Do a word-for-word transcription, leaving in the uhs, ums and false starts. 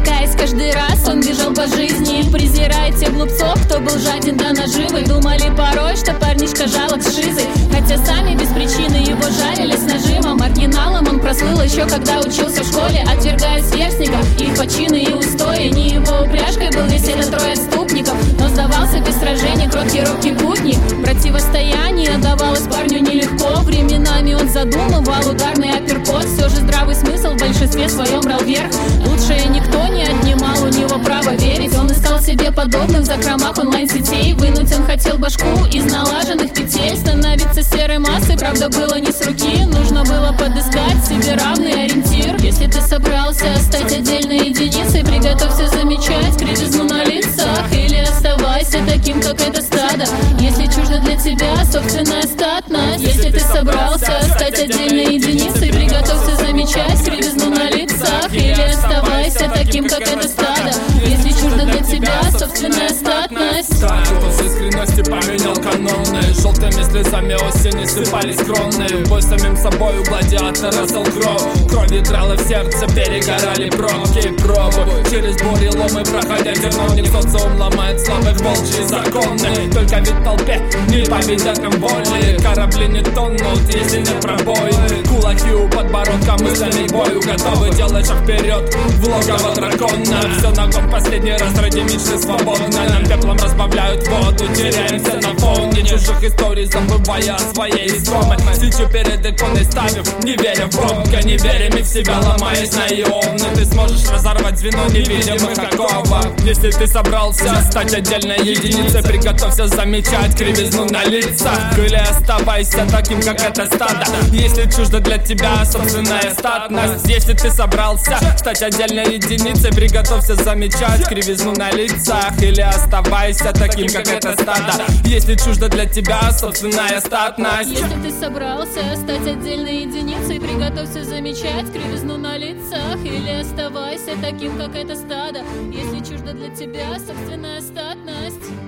Спотыкаясь каждый раз, он бежал по жизни, презирая тех глупцов, кто был жаден до наживы. Думали порой, что парнишка жалок с шизой, хотя сами без причины его жарили с нажимом. Оригиналом он прослыл еще когда учился в школе, отвергая сверстников, их почины и устои. Не его упряжкой был весь этот трое отступников, но сдавался без сражений, кроткий робкий путник. Противостояние давалось парню нелегко, временами он задумывал ударный апперкот. Все же здравый смысл в большинстве своем брал верх. Лучшее никто не отнимал у него право верить. Он искал себе подобных в закромах онлайн-сетей. Вынуть он хотел башку из налаженных петель. Становиться серой массой, правда, было не с руки. Нужно было подыскать себе равный ориентир. Если ты собрался стать отдельной единицей, приготовься замечать кривизну на лицах. Или оставайся таким, как это стадо, если чужда для тебя собственная статность. Если ты собрался стать отдельной единицей, приготовься замечать кривизну на лицах. Или оставайся таким, как это стадо, если чужда для тебя собственная статность. Так, кто с искренности поменял каноны, желтыми слезами осени сыпались кроны. Бой с самим собой у гладиатора сол кровь. Кровь драла в сердце, перегорали пробки. Пробы через буреломы проходя терновник. Социум ломает слабых волчьи законы. Только ведь в толпе не победят нам боли. Корабли не тонут, если нет пробои. Кулаки у подбородка, мыслями бою готовы делать шаг вперед в логово дракона. Все на гон последний раз ради мечты свободно. Нам пеплом разбавляют воду, теряемся на фоне чужих историй, забывая о своей искомой. Свечу перед иконой ставим, не веря в пробка, не верим и в себя, ломаясь на ионы. Ты сможешь разорвать звено невидимых оковов. Если ты собрался стать отдельной единицей, приготовься замечать кривизну на лицах. Или оставайся таким, как это стадо, если чужда для тебя собственная статность. Если ты собрался стать отдельной единицей, приготовься замечать кривизну на лицах. Или оставайся таким, как это стадо, если чужда для тебя собственная статность. Если ты собрался стать отдельной единицей, приготовься замечать кривизну на лицах. Или оставайся таким, как это стадо, если чужда для тебя собственная статность.